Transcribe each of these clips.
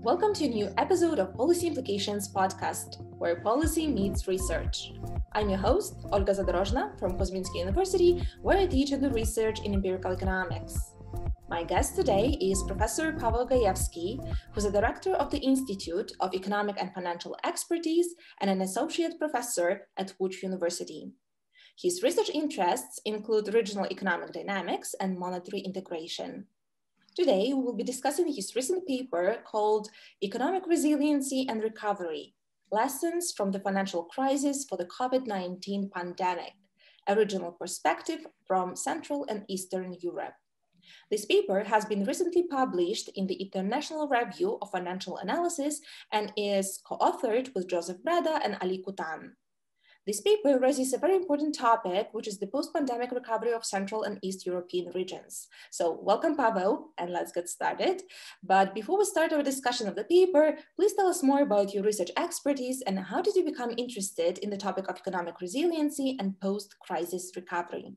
Welcome to a new episode of Policy Implications podcast, where policy meets research. I'm your host, Olga Zadorozhna from Kuzminski University, where I teach and do research in empirical economics. My guest today is Professor Paweł Gajewski, who's a director of the Institute of Economic and Financial Expertise and an associate professor at Łódź University. His research interests include regional economic dynamics and monetary integration. Today, we will be discussing his recent paper called Economic Resiliency and Recovery, Lessons from the Financial Crisis for the COVID-19 Pandemic, a regional perspective from Central and Eastern Europe. This paper has been recently published in the International Review of Financial Analysis and is co-authored with Joseph Breda and Ali Kutan. This paper raises a very important topic, which is the post-pandemic recovery of Central and East European regions. So welcome, Paweł, and let's get started. But before we start our discussion of the paper, please tell us more about your research expertise and how did you become interested in the topic of economic resiliency and post-crisis recovery?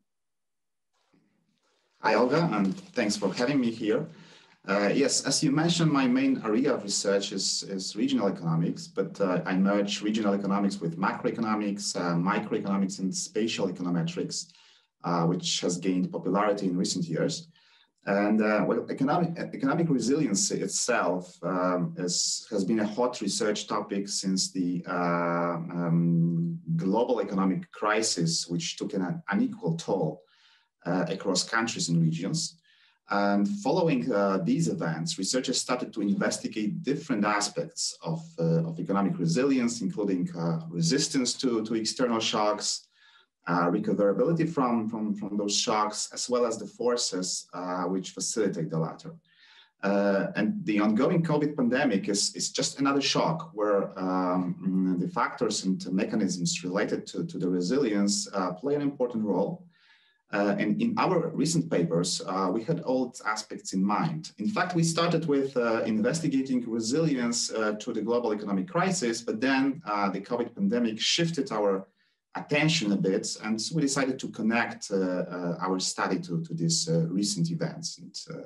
Hi, Olga, and thanks for having me here. Yes, as you mentioned, my main area of research is regional economics, but I merge regional economics with macroeconomics, microeconomics, and spatial econometrics, which has gained popularity in recent years. And economic resiliency itself has been a hot research topic since the global economic crisis, which took an unequal toll across countries and regions. And following these events, researchers started to investigate different aspects of economic resilience, including resistance to external shocks, recoverability from those shocks, as well as the forces which facilitate the latter. And the ongoing COVID pandemic is just another shock where the factors and mechanisms related to the resilience play an important role. And in our recent papers, we had all its aspects in mind. In fact, we started with investigating resilience to the global economic crisis, but then the COVID pandemic shifted our attention a bit, and so we decided to connect our study to these recent events.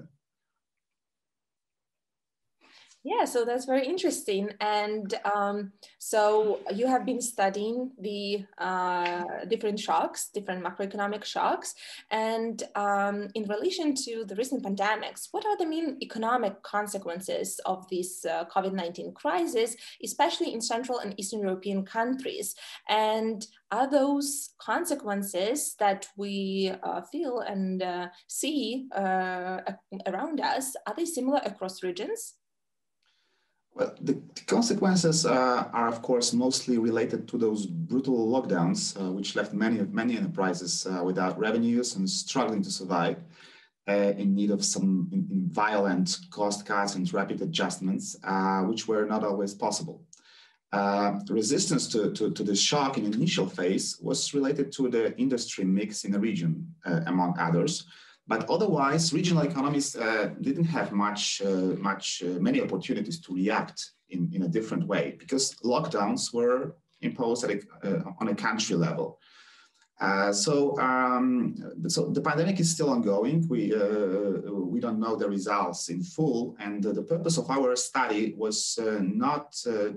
Yeah, so that's very interesting. And so you have been studying the different shocks, different macroeconomic shocks. And in relation to the recent pandemics, what are the main economic consequences of this COVID-19 crisis, especially in Central and Eastern European countries? And are those consequences that we feel and see around us, are they similar across regions? Well, the consequences are, of course, mostly related to those brutal lockdowns, which left many enterprises without revenues and struggling to survive, in need of some violent cost cuts and rapid adjustments, which were not always possible. Resistance to the shock in the initial phase was related to the industry mix in the region, among others. But otherwise, regional economies didn't have many opportunities to react in a different way because lockdowns were imposed on a country level. So the pandemic is still ongoing. We don't know the results in full, and the purpose of our study was not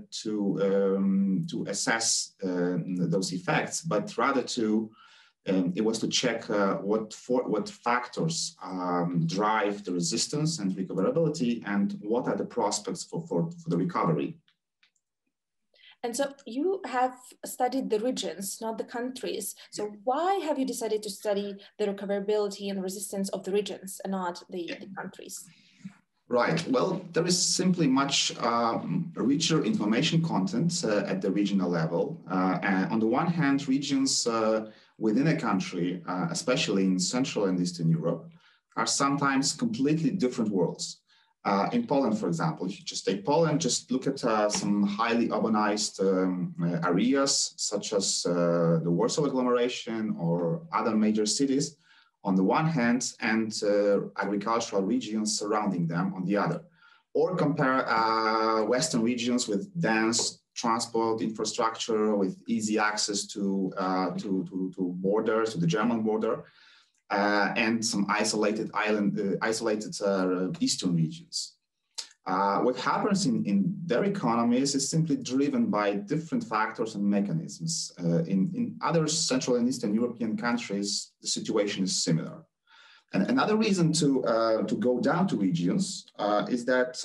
to assess those effects, but rather it was to check what factors drive the resistance and recoverability, and what are the prospects for the recovery. And so you have studied the regions, not the countries. So why have you decided to study the recoverability and resistance of the regions and not the countries? Right. Well, there is simply much richer information content at the regional level. And on the one hand, regions within a country, especially in Central and Eastern Europe, are sometimes completely different worlds. In Poland, for example, if you just take Poland, just look at some highly urbanized areas, such as the Warsaw agglomeration or other major cities on the one hand, and agricultural regions surrounding them on the other. Or compare Western regions with dense transport infrastructure, with easy access to borders, to the German border, and some isolated eastern regions. What happens in their economies is simply driven by different factors and mechanisms. In other Central and Eastern European countries, the situation is similar. And another reason to go down to regions is that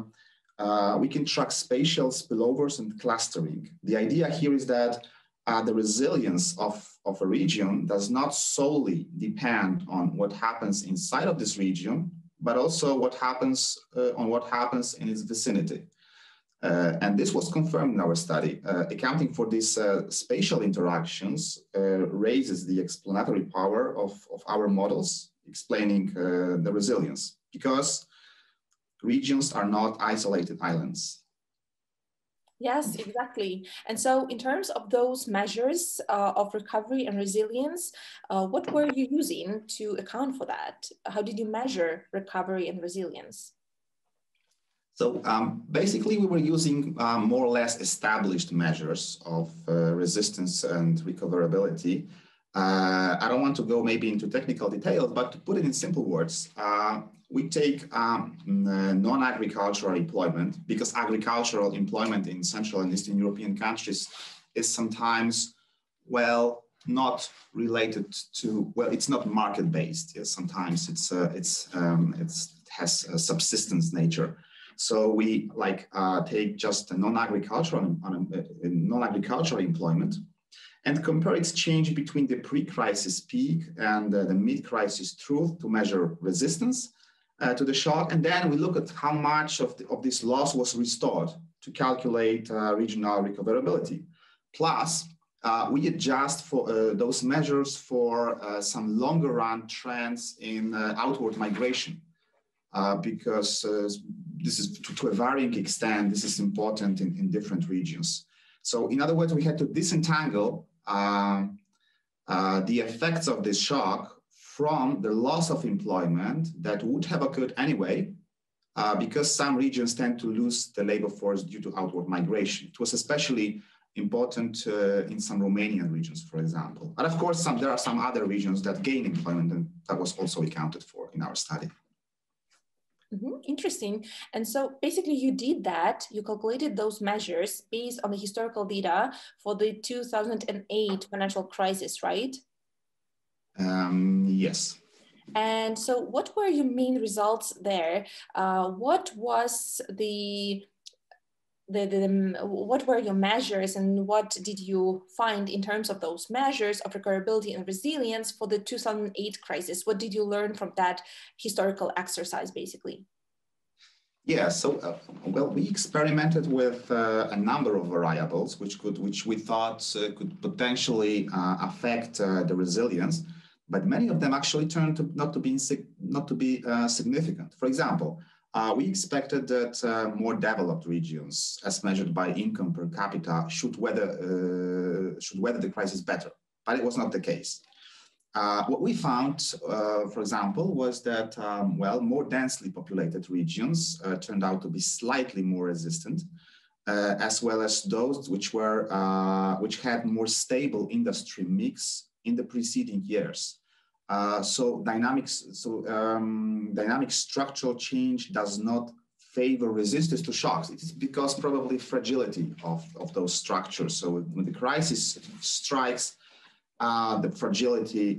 we can track spatial spillovers and clustering. The idea here is that the resilience of a region does not solely depend on what happens inside of this region, but also what happens in its vicinity. And this was confirmed in our study. Accounting for these spatial interactions raises the explanatory power of our models, explaining the resilience, because regions are not isolated islands. Yes, exactly. And so in terms of those measures of recovery and resilience, what were you using to account for that? How did you measure recovery and resilience? So basically, we were using more or less established measures of resistance and recoverability. I don't want to go maybe into technical details, but to put it in simple words, we take non-agricultural employment, because agricultural employment in Central and Eastern European countries is sometimes, well, not related to, well, it's not market-based. Yes, sometimes it has a subsistence nature. So we take just a non-agricultural employment and compare its change between the pre-crisis peak and the mid-crisis trough to measure resistance to the shock. And then we look at how much of this loss was restored to calculate regional recoverability. Plus, we adjust for those measures for some longer run trends in outward migration, because this is to a varying extent, this is important in different regions. So in other words, we had to disentangle the effects of this shock from the loss of employment that would have occurred anyway, because some regions tend to lose the labor force due to outward migration. It was especially important in some Romanian regions, for example. And of course, there are some other regions that gain employment, and that was also accounted for in our study. Mm-hmm. Interesting. And so basically you did that, you calculated those measures based on the historical data for the 2008 financial crisis, right? Yes. And so what were your main results there? What was what were your measures, and what did you find in terms of those measures of recoverability and resilience for the 2008 crisis? What did you learn from that historical exercise, basically? Yeah, so well, we experimented with a number of variables which we thought could potentially affect the resilience, but many of them actually turned not to be significant. For example, we expected that more developed regions, as measured by income per capita, should weather the crisis better, but it was not the case. What we found, for example, was that more densely populated regions turned out to be slightly more resistant, as well as those which had more stable industry mix in the preceding years. So dynamic structural change does not favor resistance to shocks. It is because probably fragility of those structures. So when the crisis strikes, the fragility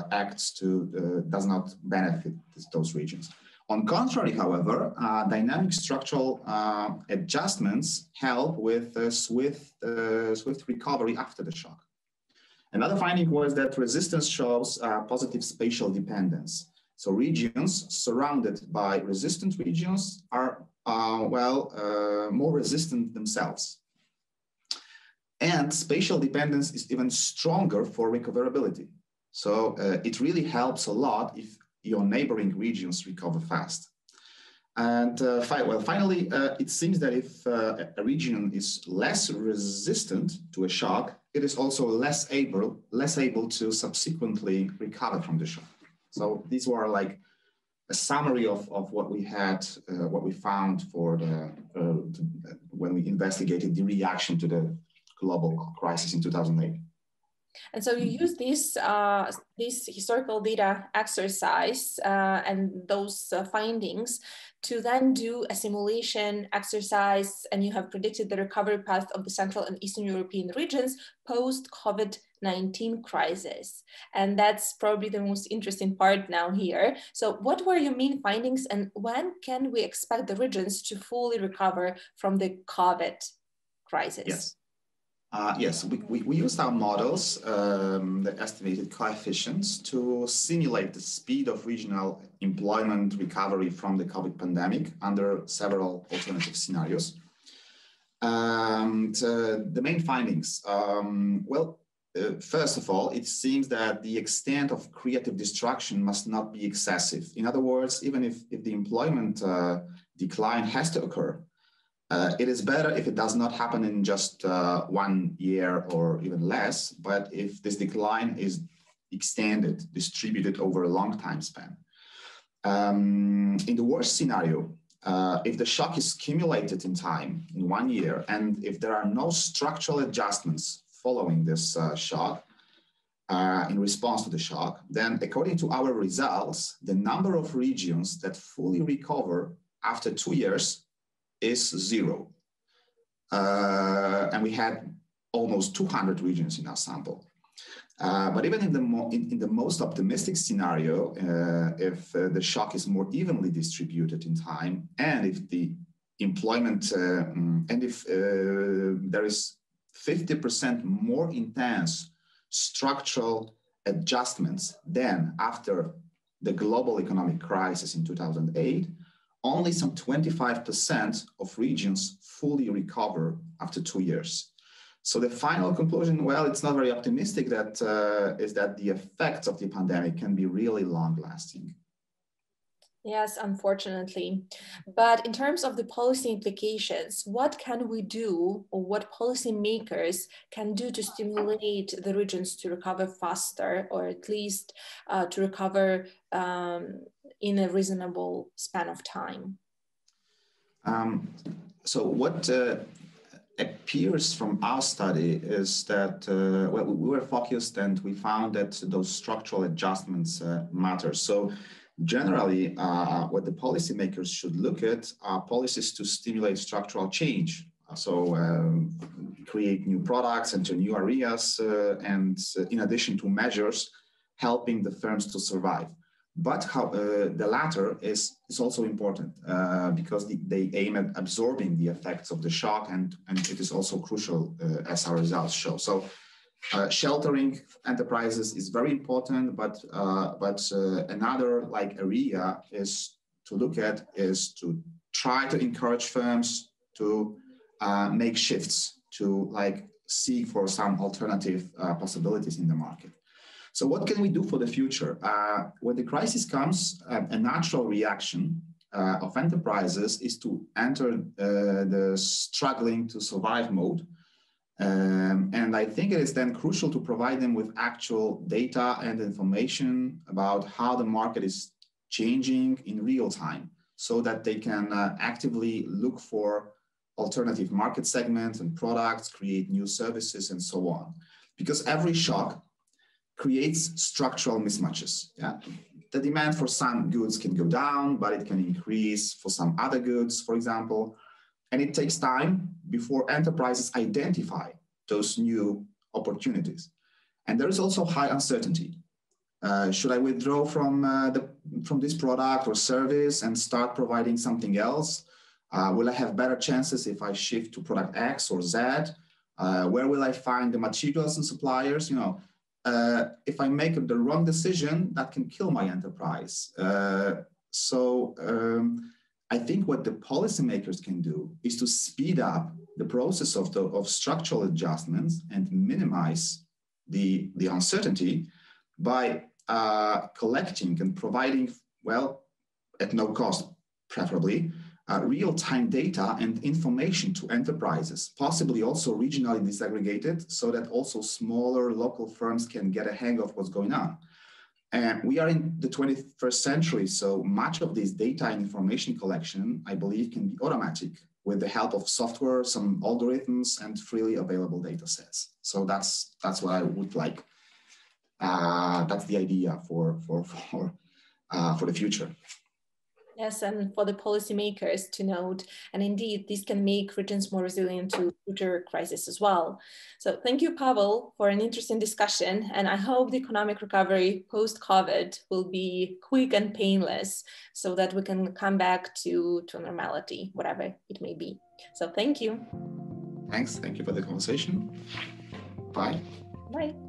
does not benefit those regions. On contrary, however, dynamic structural adjustments help with swift recovery after the shock. Another finding was that resistance shows positive spatial dependence. So regions surrounded by resistant regions are more resistant themselves. And spatial dependence is even stronger for recoverability. So it really helps a lot if your neighboring regions recover fast. And finally, it seems that if a region is less resistant to a shock, it is also less able to subsequently recover from the shock. So these were like a summary of what we had, what we found for when we investigated the reaction to the global crisis in 2008. And so you use this historical data exercise and those findings to then do a simulation exercise, and you have predicted the recovery path of the Central and Eastern European regions post-COVID-19 crisis. And that's probably the most interesting part now here. So what were your main findings, and when can we expect the regions to fully recover from the COVID crisis? Yes. Yes, we used our models, the estimated coefficients, to simulate the speed of regional employment recovery from the COVID pandemic under several alternative scenarios. And the main findings, first of all, it seems that the extent of creative destruction must not be excessive. In other words, even if the employment decline has to occur, it is better if it does not happen in just 1 year or even less, but if this decline is extended, distributed over a long time span. In the worst scenario, if the shock is cumulated in time, in 1 year, and if there are no structural adjustments following this shock, in response to the shock, then according to our results, the number of regions that fully recover after 2 years is 0. And we had almost 200 regions in our sample. But even in the most optimistic scenario, if the shock is more evenly distributed in time, and if the employment, and if there is 50% more intense structural adjustments than after the global economic crisis in 2008, only some 25% of regions fully recover after 2 years. So the final conclusion, well, it's not very optimistic, that is that the effects of the pandemic can be really long-lasting. Yes, unfortunately. But in terms of the policy implications, what can we do, or what policymakers can do to stimulate the regions to recover faster, or at least to recover in a reasonable span of time? So what appears from our study is that, well, we were focused and we found that those structural adjustments matter. So generally, what the policymakers should look at are policies to stimulate structural change. So create new products, enter new areas, and in addition to measures helping the firms to survive. But the latter is also important because they aim at absorbing the effects of the shock, and it is also crucial as our results show. So sheltering enterprises is very important, but another area is to look at is to try to encourage firms to make shifts, to seek for some alternative possibilities in the market. So what can we do for the future? When the crisis comes, a natural reaction of enterprises is to enter the struggling to survive mode. And I think it is then crucial to provide them with actual data and information about how the market is changing in real time, so that they can actively look for alternative market segments and products, create new services, and so on. Because every shock creates structural mismatches. Yeah? The demand for some goods can go down, but it can increase for some other goods, for example. And it takes time before enterprises identify those new opportunities. And there is also high uncertainty. Should I withdraw from this product or service and start providing something else? Will I have better chances if I shift to product X or Z? Where will I find the materials and suppliers? If I make the wrong decision, that can kill my enterprise. I think what the policymakers can do is to speed up the process of structural adjustments and minimize the uncertainty by collecting and providing, well, at no cost, preferably, real-time data and information to enterprises, possibly also regionally disaggregated, so that also smaller local firms can get a hang of what's going on. And we are in the 21st century, so much of this data and information collection, I believe, can be automatic with the help of software, some algorithms, and freely available data sets. So that's what I would like. That's the idea for the future. Yes, and for the policymakers to note, and indeed, this can make regions more resilient to future crises as well. So thank you, Pavel, for an interesting discussion, and I hope the economic recovery post-COVID will be quick and painless so that we can come back to normality, whatever it may be. So thank you. Thanks, thank you for the conversation. Bye. Bye.